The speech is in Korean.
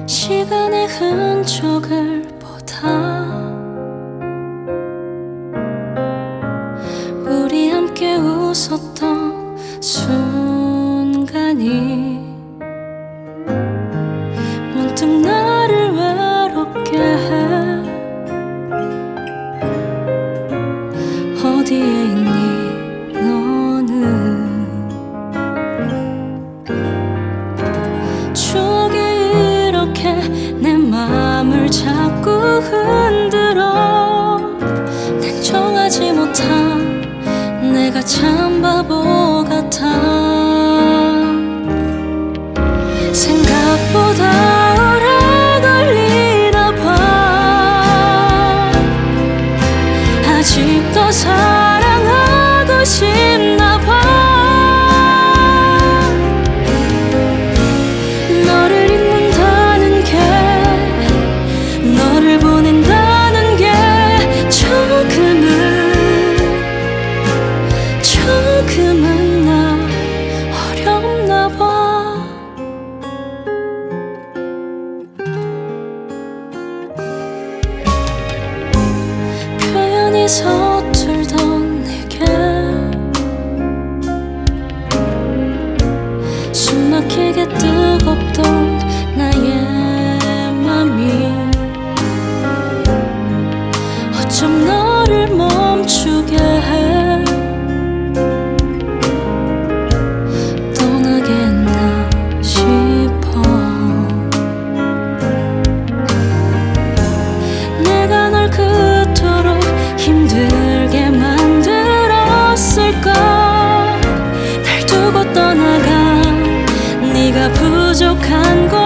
시간의 흔적을 보다 우리 함께 웃었던 순간이 문득 나를 외롭게 해. 어디에 있니 너는. 추억이 이렇게 내 맘을 자꾸 흔들어. 난 정하지 못한 내가 참 바보 같아. 생각보다 오래 걸리나 봐. 아직도 사랑하고 싶나 봐. 너를 잊는다는 게, 너를 보낸다는 게 조금은 나 어렵나 봐. 표현이 서툴던 내게 숨막히게 뜨겁던 나의 맘이 어쩜 너를 멈추게 해. 떠나게 했나 싶어. 내가 널 그토록 힘들게 만들었을까. 날 두고 떠나간 네가 부족한 걸